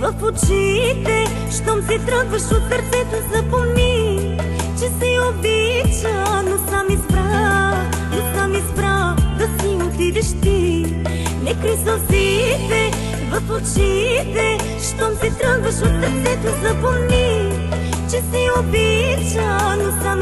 в очите. Щом си тръгваш от сърцето, запомни, че си обича, но сам избра да си отидеш ти. Не крий сълзите в очите. Щом си тръгваш от сърцето, запомни, че си обича, но сам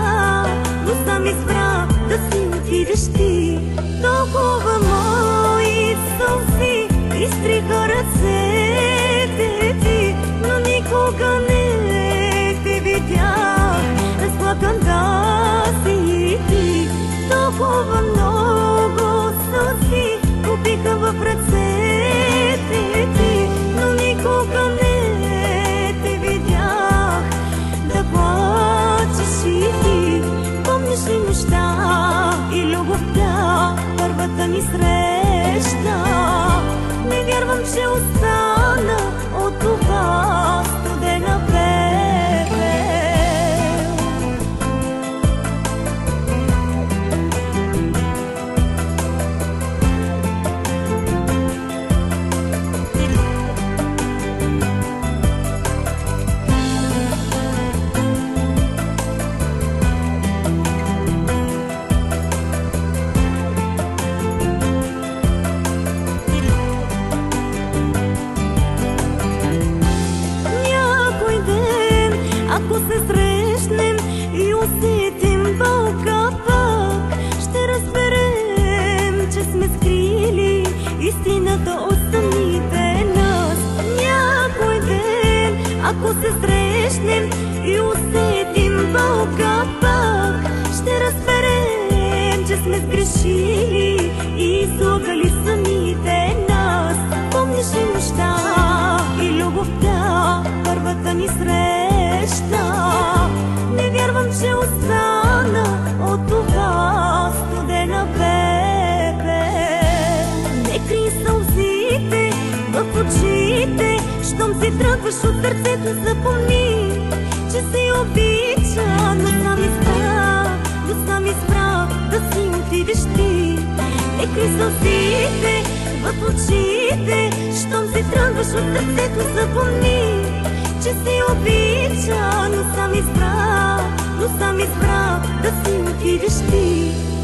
избра да си отидеш ти. Толкова мои сълзи изтриха ръцете ти, но никога не те видях разплакан да си ти. Толкова много сълзи купиха в ръцете ти, но никога не те видях да плачеш и ти. Помниш ли нощта и любовта, първата ни среща? Не вярвам, че остана от това студена пепел. Ако се срещнем и усетим вълка пък, ще разберем, че сме скрили истината от самите нас. Някой ден, ако се срещнем и усетим вълка пък, ще разберем, че сме сгрешили и излъгали самите нас. Помниш ли нощта и любовта, първата ни среща? Не вярвам, че остана от това студена пепел. Не крий сълзите в очите. Щом си тръгваш от сърцето, запомни, че си обича, но сам избра да си отидеш ти. Не крий сълзите в очите. Щом си тръгваш от сърцето, запомни, че си обича, но сам избра да си отидеш ти.